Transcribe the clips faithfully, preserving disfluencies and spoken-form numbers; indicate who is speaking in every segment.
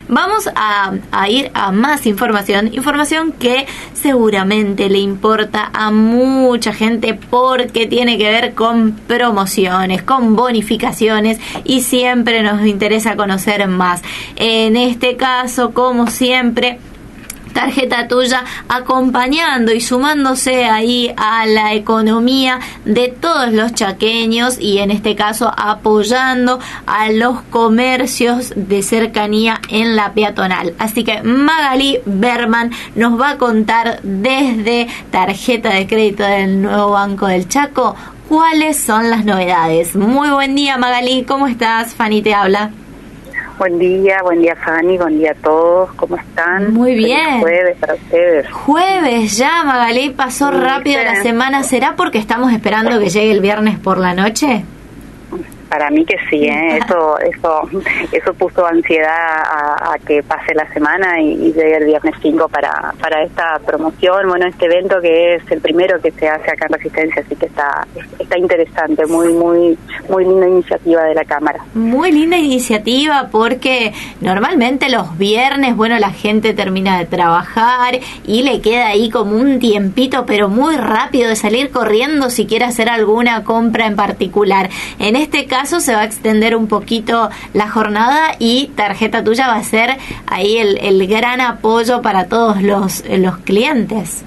Speaker 1: Vamos a, a ir a más información, información que seguramente le importa a mucha gente porque tiene que ver con promociones, con bonificaciones y siempre nos interesa conocer más. En este caso, como siempre, Tarjeta Tuya acompañando y sumándose ahí a la economía de todos los chaqueños y en este caso apoyando a los comercios de cercanía en la peatonal. Así que Magalí Berman nos va a contar desde Tarjeta de Crédito del Nuevo Banco del Chaco cuáles son las novedades. Muy buen día, Magalí, ¿cómo estás? Fanny te habla.
Speaker 2: Buen día, buen día Fanny, buen día a todos, ¿cómo están?
Speaker 1: Muy bien.
Speaker 2: Feliz jueves para ustedes.
Speaker 1: Jueves ya, Magalí, pasó sí, rápido sí. La semana. ¿Será porque estamos esperando que llegue el viernes por la noche?
Speaker 2: Para mí que sí, ¿eh? eso eso eso puso ansiedad a, a que pase la semana y, y llegue el viernes cinco para para esta promoción, bueno, este evento que es el primero que se hace acá en Resistencia, así que está está interesante, muy muy muy linda iniciativa de la Cámara.
Speaker 1: Muy linda iniciativa porque normalmente los viernes, bueno, la gente termina de trabajar y le queda ahí como un tiempito, pero muy rápido de salir corriendo si quiere hacer alguna compra en particular. En este caso se va a extender un poquito la jornada y Tarjeta Tuya va a ser ahí el, el gran apoyo para todos los, los clientes.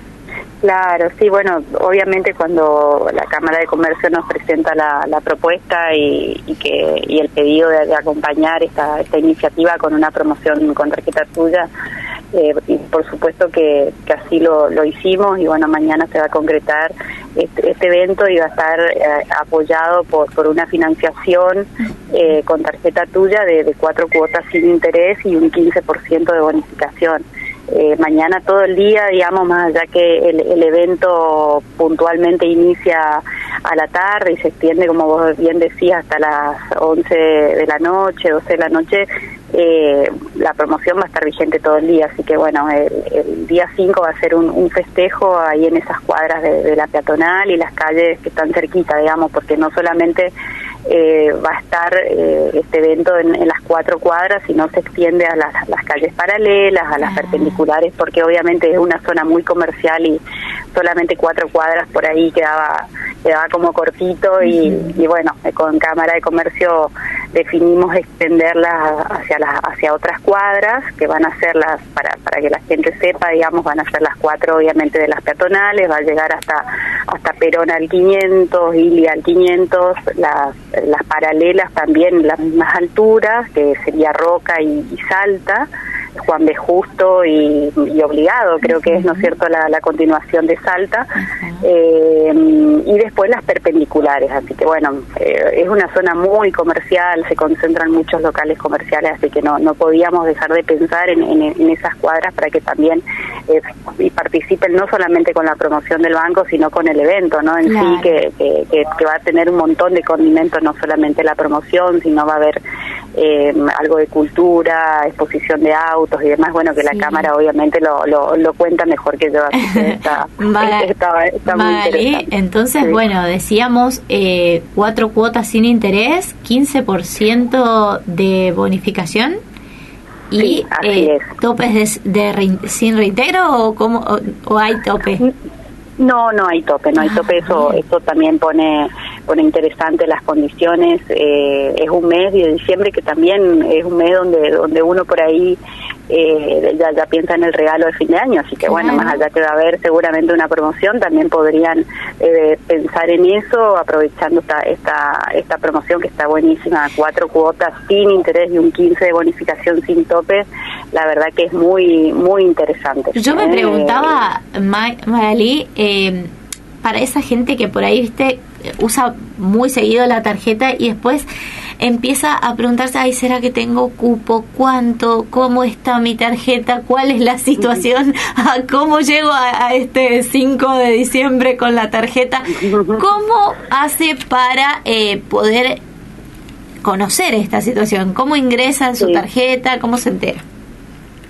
Speaker 2: Claro, sí, bueno, obviamente cuando la Cámara de Comercio nos presenta la, la propuesta y, y que y el pedido de, de acompañar esta, esta iniciativa con una promoción con Tarjeta Tuya, eh, y por supuesto que, que así lo, lo hicimos y bueno, mañana se va a concretar este, este evento y va a estar eh, apoyado por, por una financiación eh, con Tarjeta Tuya de, de cuatro cuotas sin interés y un quince por ciento de bonificación. Eh, mañana todo el día, digamos, más allá que el, el evento puntualmente inicia a la tarde y se extiende, como vos bien decías, hasta las once de la noche, doce de la noche, eh, la promoción va a estar vigente todo el día, así que bueno, el, el día cinco va a ser un, un festejo ahí en esas cuadras de, de la peatonal y las calles que están cerquita, digamos, porque no solamente Eh, va a estar eh, este evento en, en las cuatro cuadras, sino se extiende a las, las calles paralelas, a las ah. perpendiculares, porque obviamente es una zona muy comercial y solamente cuatro cuadras por ahí quedaba quedaba como cortito y, uh-huh. y bueno, con Cámara de Comercio definimos extenderla hacia las hacia otras cuadras que van a ser las, para para que la gente sepa, digamos, van a ser las cuatro obviamente de las peatonales, va a llegar hasta hasta Perón al quinientos, Ilia al quinientos, las las paralelas también las mismas alturas, que sería Roca y, y Salta, Juan B. Justo y, y Obligado, creo uh-huh. que es, ¿no es cierto?, la, la continuación de Salta, uh-huh. eh, y después las perpendiculares, así que bueno, eh, es una zona muy comercial, se concentran muchos locales comerciales, así que no no podíamos dejar de pensar en, en, en esas cuadras para que también eh, y participen no solamente con la promoción del banco, sino con el evento, ¿no?, en claro. sí, que, que, que, que va a tener un montón de condimentos, no solamente la promoción, sino va a haber eh, algo de cultura, exposición de autos y demás, bueno, que la sí. Cámara obviamente lo, lo, lo cuenta mejor que yo, así que está,
Speaker 1: Maga,
Speaker 2: está, está muy
Speaker 1: Magalí,
Speaker 2: interesante.
Speaker 1: Entonces,
Speaker 2: sí.
Speaker 1: bueno, decíamos eh, cuatro cuotas sin interés, quince por ciento de bonificación y
Speaker 2: sí, así
Speaker 1: eh,
Speaker 2: es.
Speaker 1: topes de, de re, sin reintegro o, cómo, o, o hay tope.
Speaker 2: No, no hay tope, no hay tope, eso eso también pone pone interesante las condiciones, eh, es un mes de diciembre que también es un mes donde donde uno por ahí eh, ya, ya piensa en el regalo de fin de año, así que claro. bueno, más allá que va a haber seguramente una promoción, también podrían eh, pensar en eso, aprovechando esta, esta esta promoción que está buenísima, cuatro cuotas sin interés y un quince de bonificación sin tope, la verdad que es muy muy interesante.
Speaker 1: Yo me preguntaba, Magalí, eh, para esa gente que por ahí, viste, usa muy seguido la tarjeta y después empieza a preguntarse, ay, ¿será que tengo cupo? ¿Cuánto? ¿Cómo está mi tarjeta? ¿Cuál es la situación? ¿Cómo llego a, a este cinco de diciembre con la tarjeta? ¿Cómo hace para eh, poder conocer esta situación? ¿Cómo ingresa en su
Speaker 2: sí.
Speaker 1: tarjeta? ¿Cómo se entera?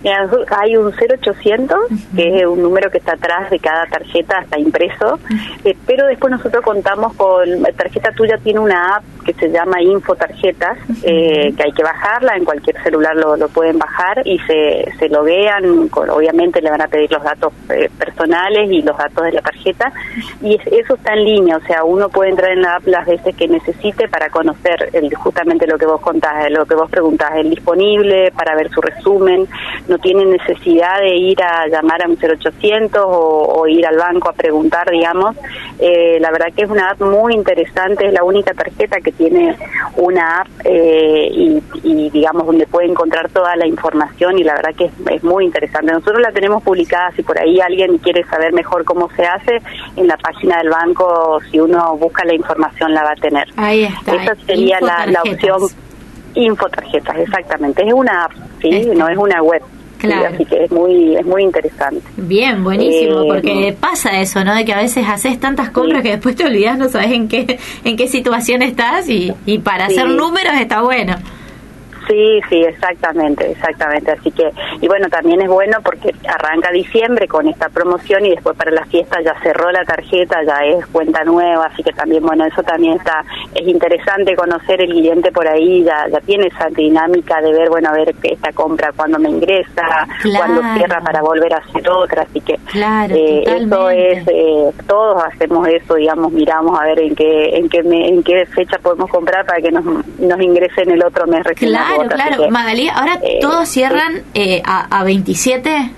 Speaker 2: Mira, hay un cero ochocientos, uh-huh. que es un número que está atrás de cada tarjeta, está impreso, uh-huh. eh, pero después nosotros contamos con, la tarjeta tuya tiene una app que se llama Info Tarjetas, uh-huh. eh, que hay que bajarla, en cualquier celular lo, lo pueden bajar y se, se loguean, con, obviamente le van a pedir los datos eh, personales y los datos de la tarjeta, y es, eso está en línea, o sea, uno puede entrar en la app las veces que necesite para conocer el, justamente lo que vos contás, lo que vos preguntás, el disponible, para ver su resumen, no tiene necesidad de ir a llamar a un cero ochocientos o, o ir al banco a preguntar, digamos. Eh, la verdad que es una app muy interesante, es la única tarjeta que tiene una app eh, y, y digamos donde puede encontrar toda la información, y la verdad que es, es muy interesante. Nosotros la tenemos publicada, si por ahí alguien quiere saber mejor cómo se hace, en la página del banco, si uno busca la información la va a tener.
Speaker 1: Ahí está.
Speaker 2: Esa sería la, la opción. Info Tarjetas, exactamente. Es una app, sí, está. No es una web.
Speaker 1: Claro.
Speaker 2: Sí, así que es muy es muy interesante.
Speaker 1: Bien, buenísimo,
Speaker 2: eh,
Speaker 1: porque pasa eso, ¿no? De que a veces haces tantas compras, sí, que después te olvidas, no sabes en qué en qué situación estás, y, y para sí. hacer números está bueno.
Speaker 2: Sí, sí, exactamente, exactamente. Así que, y bueno, también es bueno porque arranca diciembre con esta promoción y después para la fiesta ya cerró la tarjeta, ya es cuenta nueva, así que también, bueno, eso también está, es interesante conocer el cliente por ahí, ya ya tiene esa dinámica de ver, bueno, a ver esta compra cuando me ingresa,
Speaker 1: claro,
Speaker 2: cuando cierra para volver a hacer otra, así que
Speaker 1: claro,
Speaker 2: eh, eso es, eh, todos hacemos eso, digamos, miramos a ver en qué en qué me, en qué fecha podemos comprar para que nos, nos ingrese en el otro mes recién.
Speaker 1: Claro. Claro, claro. Que, Magalí, ahora eh, todos cierran eh, a, a veintisiete.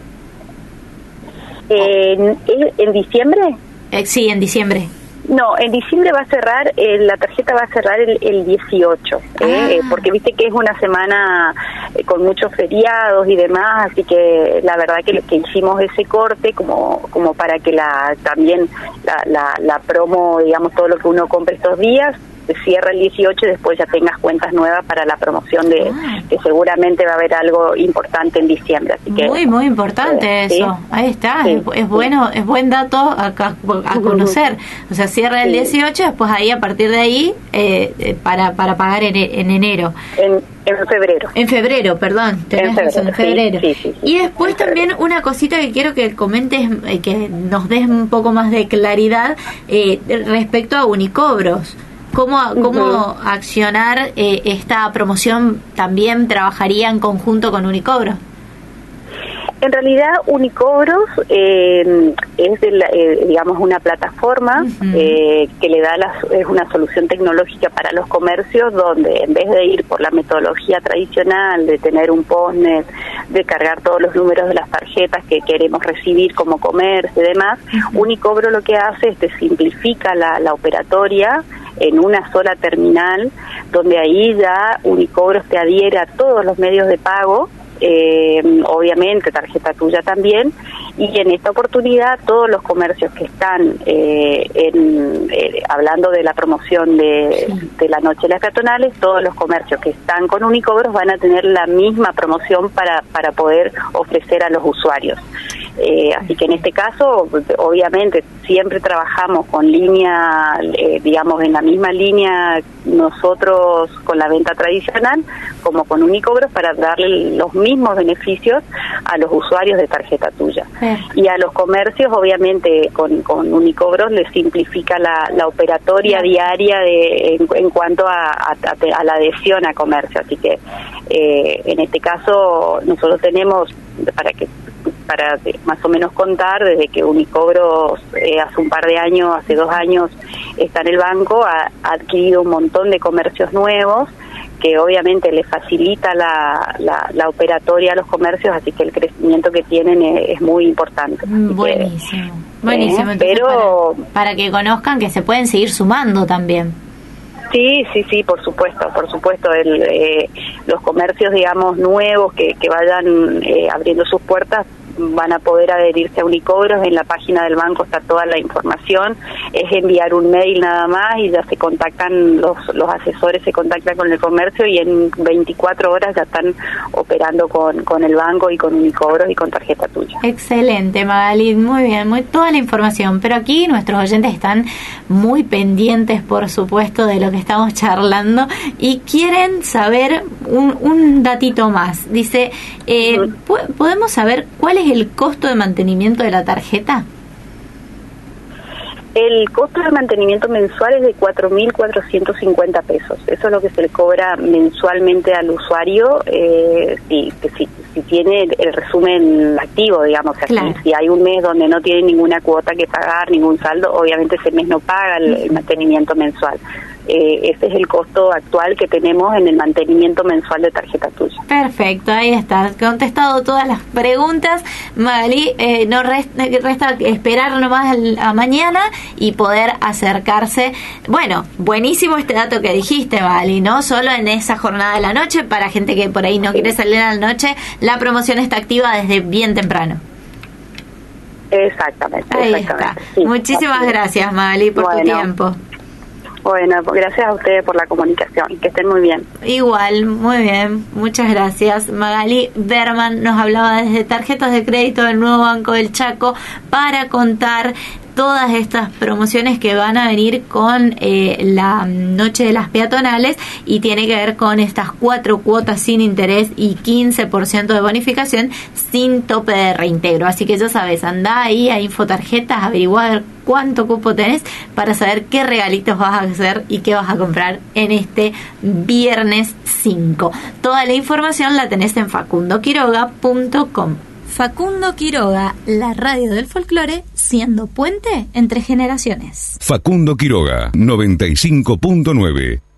Speaker 2: Eh, ¿en, ¿En diciembre?
Speaker 1: Eh, sí, en diciembre.
Speaker 2: No, en diciembre va a cerrar, eh, la tarjeta va a cerrar el, el dieciocho, eh, ah. eh, porque viste que es una semana eh, con muchos feriados y demás, así que la verdad que, que hicimos ese corte como como para que la también la, la, la promo, digamos, todo lo que uno compre estos días, cierra el dieciocho y después ya tengas cuentas nuevas para la promoción de ah. que seguramente va a haber algo importante en diciembre, así que
Speaker 1: muy muy importante eh, eso. ¿Sí? Ahí está, sí, es, es sí. bueno, es buen dato a, a, a conocer. O sea, cierra el sí. dieciocho, después ahí a partir de ahí eh, eh, para para pagar en, en enero.
Speaker 2: En, en febrero.
Speaker 1: En febrero, perdón.
Speaker 2: En febrero.
Speaker 1: Razón, en febrero.
Speaker 2: Sí, sí, sí, sí.
Speaker 1: Y después también una cosita que quiero que comentes, eh, que nos des un poco más de claridad eh, respecto a Unicobros. ¿Cómo, cómo uh-huh. accionar eh, esta promoción? ¿También trabajaría en conjunto con Unicobros?
Speaker 2: En realidad, Unicobros eh, es, de la, eh, digamos, una plataforma uh-huh. eh, que le da la, es una solución tecnológica para los comercios, donde en vez de ir por la metodología tradicional de tener un postnet, de cargar todos los números de las tarjetas que queremos recibir como comercio y demás, uh-huh. Unicobro lo que hace es que simplifica la, la operatoria en una sola terminal, donde ahí ya Unicobros te adhiere a todos los medios de pago, eh, obviamente tarjeta tuya también, y en esta oportunidad todos los comercios que están eh, en, eh, hablando de la promoción de, sí. de la Noche de las Peatonales, todos los comercios que están con Unicobros van a tener la misma promoción para, para poder ofrecer a los usuarios. Eh, así que en este caso, obviamente, siempre trabajamos con línea, eh, digamos, en la misma línea nosotros con la venta tradicional, como con Unicobros, para darle los mismos beneficios a los usuarios de tarjeta tuya. Sí. Y a los comercios, obviamente, con, con Unicobros les simplifica la, la operatoria sí. diaria de, en, en cuanto a, a, a la adhesión a comercio. Así que, eh, en este caso, nosotros tenemos, para que para más o menos contar, desde que Unicobros eh, hace un par de años, hace dos años está en el banco, ha, ha adquirido un montón de comercios nuevos que obviamente le facilita la, la, la operatoria a los comercios, así que el crecimiento que tienen es, es muy importante.
Speaker 1: Buenísimo,
Speaker 2: que,
Speaker 1: buenísimo.
Speaker 2: Eh, pero
Speaker 1: para, para que conozcan que se pueden seguir sumando también.
Speaker 2: Sí, sí, sí, por supuesto, por supuesto. El, eh, los comercios, digamos, nuevos que, que vayan eh, abriendo sus puertas, van a poder adherirse a Unicobros. En la página del banco está toda la información, es enviar un mail nada más y ya se contactan, los, los asesores se contactan con el comercio y en veinticuatro horas ya están operando con, con el banco y con Unicobros y con Tarjeta Tuya.
Speaker 1: Excelente, Magali, muy bien, muy toda la información, pero aquí nuestros oyentes están muy pendientes, por supuesto, de lo que estamos charlando y quieren saber un, un datito más. Dice, eh, uh-huh. ¿podemos saber cuál es el costo de mantenimiento de la tarjeta?
Speaker 2: El costo de mantenimiento mensual es de cuatro mil cuatrocientos cincuenta pesos. Eso es lo que se le cobra mensualmente al usuario eh, si, si, si tiene el, el resumen activo, digamos. O sea, claro. si, si hay un mes donde no tiene ninguna cuota que pagar, ningún saldo, obviamente ese mes no paga el, el mantenimiento mensual. Eh, ese es el costo actual que tenemos en el mantenimiento mensual de Tarjeta Tuya.
Speaker 1: Perfecto, ahí está, contestado todas las preguntas. Magali, eh, no resta, resta esperar nomás a mañana y poder acercarse. Bueno, buenísimo este dato que dijiste, Magali, no solo en esa jornada de la noche, para gente que por ahí no quiere salir a la noche, la promoción está activa desde bien temprano.
Speaker 2: Exactamente.
Speaker 1: Ahí
Speaker 2: exactamente,
Speaker 1: está.
Speaker 2: Sí,
Speaker 1: Muchísimas gracias, Magali, por bueno. tu tiempo.
Speaker 2: Bueno, gracias a ustedes por la comunicación. Que estén muy bien.
Speaker 1: Igual, muy bien. Muchas gracias. Magali Berman nos hablaba desde tarjetas de crédito del nuevo Banco del Chaco para contar todas estas promociones que van a venir con eh, la noche de las peatonales y tiene que ver con estas cuatro cuotas sin interés y quince por ciento de bonificación sin tope de reintegro. Así que ya sabes, anda ahí a Infotarjetas, averiguar cuánto cupo tenés para saber qué regalitos vas a hacer y qué vas a comprar en este viernes cinco. Toda la información la tenés en facundo quiroga punto com. Facundo Quiroga, la radio del folclore, siendo puente entre generaciones.
Speaker 3: Facundo Quiroga, noventa y cinco punto nueve.